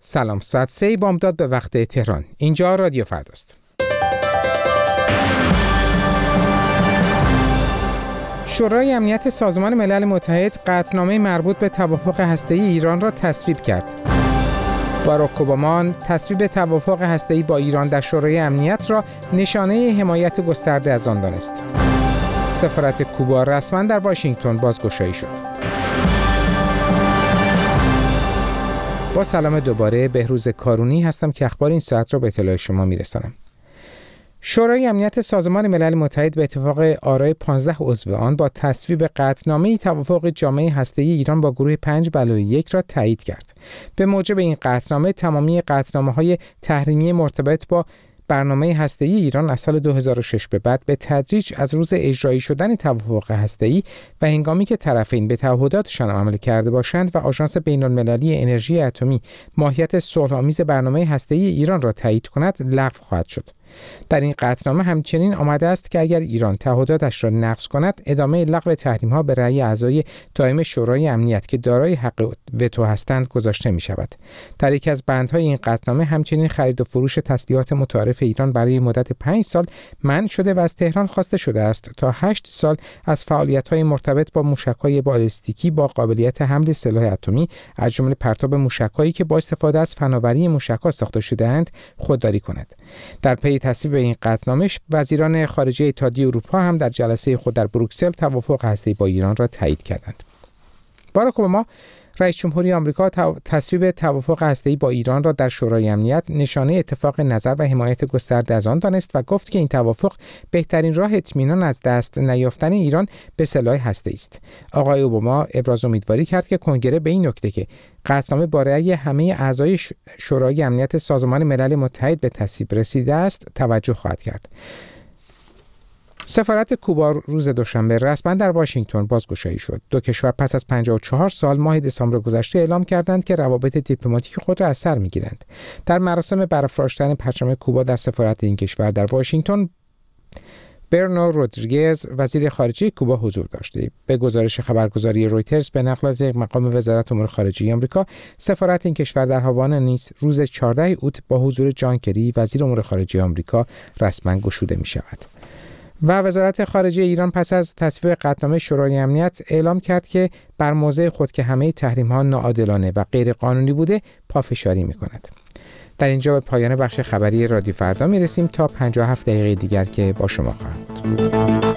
سلام، ساعت 3 بامداد به وقت تهران. اینجا رادیو فرداست. شورای امنیت سازمان ملل متحد قطعنامه مربوط به توافق هسته‌ای ایران را تصویب کرد. باراک اوباما تصویب توافق هسته‌ای با ایران در شورای امنیت را نشانه حمایت گسترده از آن دانست. سفارت کوبا رسما در واشنگتن بازگشایی شد. با سلام دوباره، بهروز کارونی هستم که اخبار این ساعت را به اطلاع شما میرسانم. شورای امنیت سازمان ملل متحد به اتفاق آرای 15 عضو آن با تصویب قطعنامه توافق جامعه هسته‌ای ایران با گروه 5+1 را تایید کرد. به موجب این قطعنامه تمامی قطعنامه‌های تحریمی مرتبط با برنامه هسته‌ای ایران از سال 2006 به بعد به تدریج از روز اجرایی شدن توافق هسته‌ای و هنگامی که طرفین به تعهداتشان عمل کرده باشند و آژانس بین‌المللی انرژی اتمی ماهیت صلح‌آمیز برنامه هسته‌ای ایران را تایید کند لغو خواهد شد. در این قطعنامه همچنین آمده است که اگر ایران تعهداتش را نقض کند، ادامه لغو تحریم‌ها به رأی اعضای دائم شورای امنیت که دارای حق وتو هستند گذاشته می‌شود. در یکی از بندهای این قطعنامه همچنین خرید و فروش تسلیحات متعارف ایران برای مدت 5 سال منع شده و از تهران خواسته شده است تا 8 سال از فعالیت‌های مرتبط با موشک‌های بالستیکی با قابلیت حمل سلاح اتمی از جمله پرتاب موشک‌هایی که با استفاده از فناوری موشک‌ها ساخته شده‌اند خودداری کند. در پی تصویب این قطعنامه، وزیران خارجه اتحادیه اروپا هم در جلسه خود در بروکسل توافق هسته‌ای با ایران را تایید کردند. باراک اوباما رئیس جمهوری آمریکا تصویب توافق هسته‌ای با ایران را در شورای امنیت نشانه اتفاق نظر و حمایت گسترده از آن دانست و گفت که این توافق بهترین راه اطمینان از دست نیافتن ایران به سلاح هسته‌ای است. آقای اوباما ابراز امیدواری کرد که کنگره به این نکته که قطعنامه با رأی همه اعضای شورای امنیت سازمان ملل متحد به تصویب رسیده است توجه خواهد کرد. سفارت کوبا روز دوشنبه رسما در واشنگتن بازگشایی شد. دو کشور پس از 54 سال ماه دسامبر گذشته اعلام کردند که روابط دیپلماتیک خود را از سر می‌گیرند. در مراسم برافراشتن پرچم کوبا در سفارت این کشور در واشنگتن، برنو رودریگز وزیر خارجه کوبا حضور داشت. به گزارش خبرگزاری رویترز به نقل از مقام وزارت امور خارجه آمریکا، سفارت این کشور در هاوانا نیز روز 14 اوت با حضور جان کری وزیر امور خارجه آمریکا رسما گشوده می‌شود. و وزارت خارجه ایران پس از تصویب قطعنامه شورای امنیت اعلام کرد که بر موضع خود که همه تحریم‌ها ناعادلانه و غیر قانونی بوده پافشاری می‌کند. در اینجا به پایان بخش خبری رادیو فردا می‌رسیم تا 57 دقیقه دیگر که با شما خواهند.